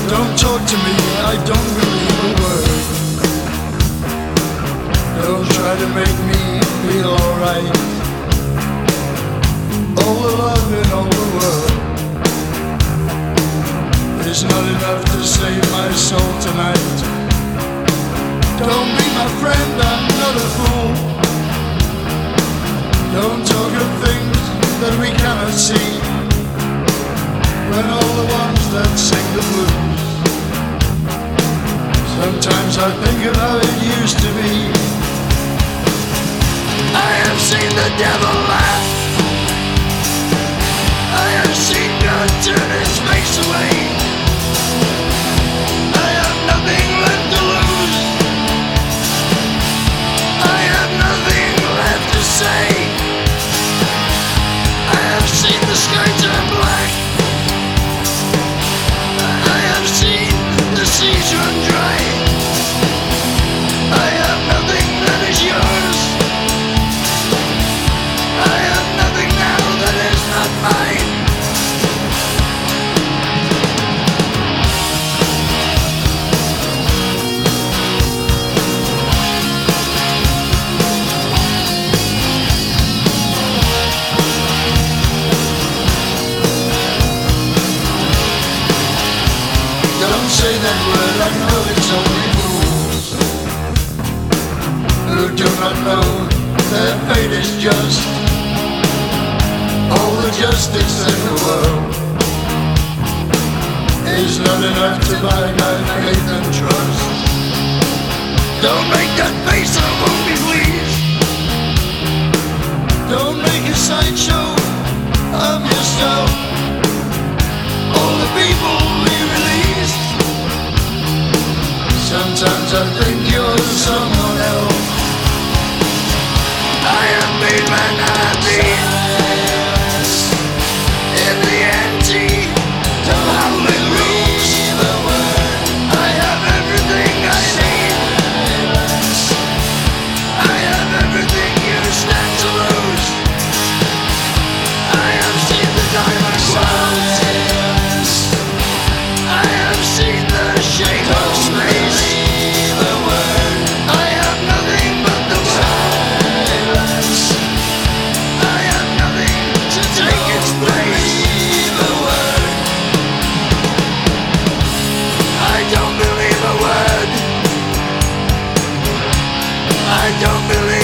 Don't talk to me, I don't believe a word. Don't try to make me feel alright. All the love in all the world is not enough to save my soul tonight. Don't be my friend, I'm not a fool. Don't talk of things that we cannot see, when all the ones that sing the blues. Sometimes I think of how it used to be. I have seen the devil laugh. I have seen God turn his face away. I have nothing left to lose. I have nothing left to say. I have seen the sky turn black. I have seen the seas run dry. I have nothing that is yours. I have nothing now that is not mine. Don't say that word, I know it's only fools who do not know their fate is just. All the justice in the world is not enough to buy my faith and trust. Don't make that face, I won't be pleased. Don't make a sideshow of yourself. All the people we released. Sometimes I think you're someone else. I am made man happy in the empty, howling rooms. I have everything I need. I have everything you stand to lose. I have seen the diamond clouds. I have seen the shape of space. I have nothing but the silence. I have nothing to take its place. I don't believe a word. I don't believe